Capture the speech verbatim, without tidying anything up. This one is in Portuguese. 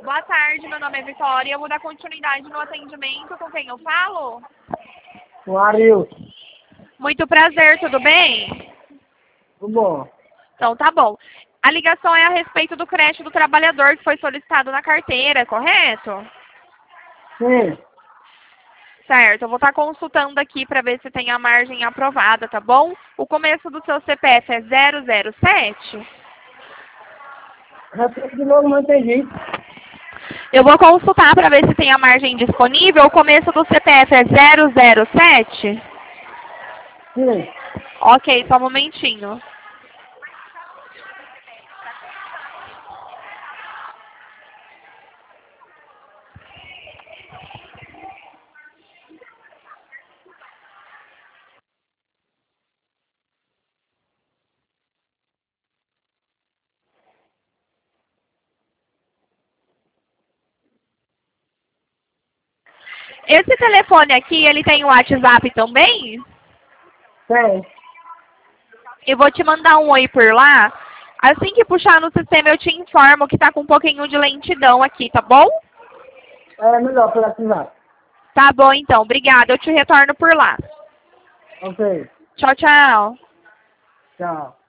Boa tarde, meu nome é Vitória. Eu vou dar continuidade no atendimento. Com quem eu falo? O Arilton. Muito prazer, tudo bem? Tudo bom? Então tá bom. A ligação é a respeito do crédito do trabalhador que foi solicitado na carteira, correto? Sim. Certo, eu vou estar consultando aqui para ver se tem a margem aprovada, tá bom? O começo do seu C P F é zero zero sete? Repete de novo, não entendi. Eu vou consultar para ver se tem a margem disponível. O começo do C P F é zero zero sete? Sim. Ok, só um momentinho. Esse telefone aqui, ele tem o WhatsApp também? Tem. Eu vou te mandar um oi por lá. Assim que puxar no sistema, eu te informo que tá com um pouquinho de lentidão aqui, tá bom? É melhor pela cidade. Tá bom, então. Obrigada. Eu te retorno por lá. Ok. Tchau, tchau. Tchau.